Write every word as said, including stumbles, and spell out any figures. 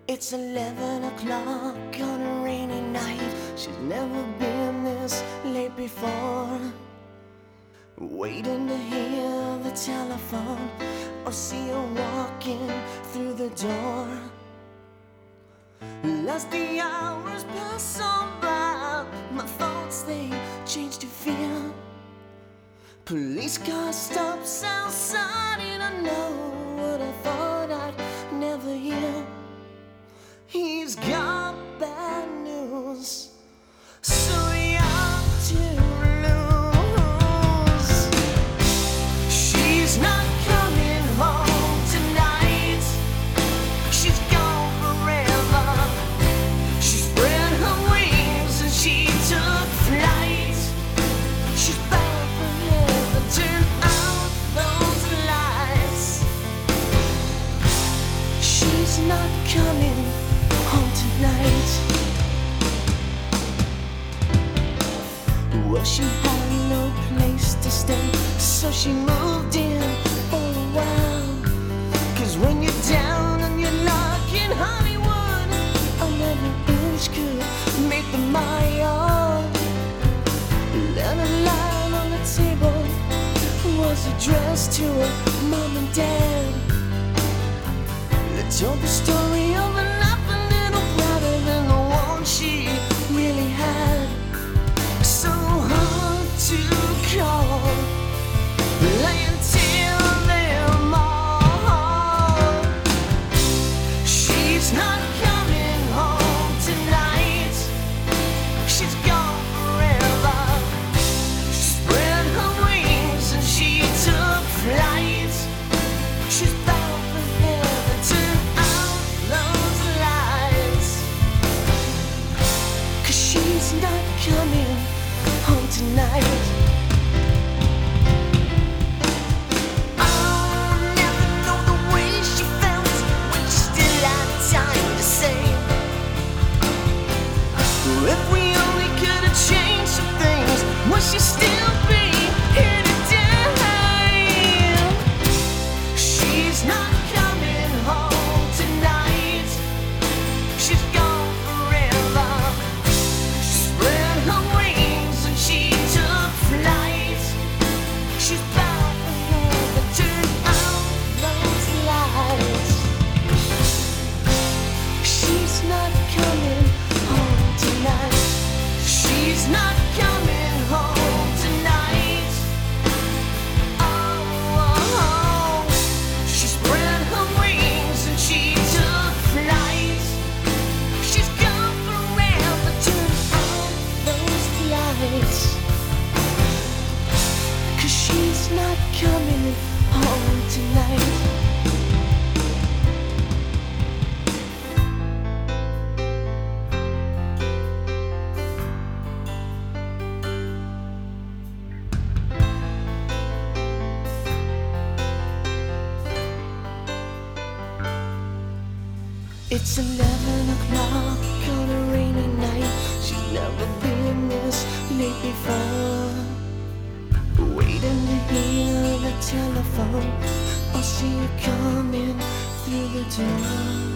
It's eleven o'clock on a rainy night. She's never been this late before, waiting to hear the telephone or see her walking through the door. As the hours pass on by, my thoughts they change to fear. Police car stops outside and I know what I thought I'd never hear. He's got bad news, so young to lose. She's not coming home tonight. She's gone forever. She spread her wings and she took flight. She's bound for heaven. Turn out those lights. She's not coming home tonight. Well, she had no place to stay, so she moved in for a while. Cause when you're down on your luck in Hollywood, another inch could make the mile. Then a line on the table was addressed to her mom and dad. They told the story of a life a little brighter than the one she really had. So hard to call, lying till them all. She's not coming home tonight. She's gone forever. She spread her wings and she took flight. She's bound for heaven. Turn out those lights. Cause she's not coming home tonight. I'll never know the way she felt when she still had time to say, if we only could have changed some things, would she still be here today? She's not coming home tonight. She's gone forever. She spread her wings and she took flight. She's bound for heaven. Turn out those lights. She's not coming home tonight. She's not coming home tonight. Oh, oh, oh. She spread her wings and she took flight. She's gone forever. Turn out those lights. Cause she's not coming home tonight. It's eleven o'clock on a rainy night. She's never been this late before, waiting to hear the telephone or see you coming through the door.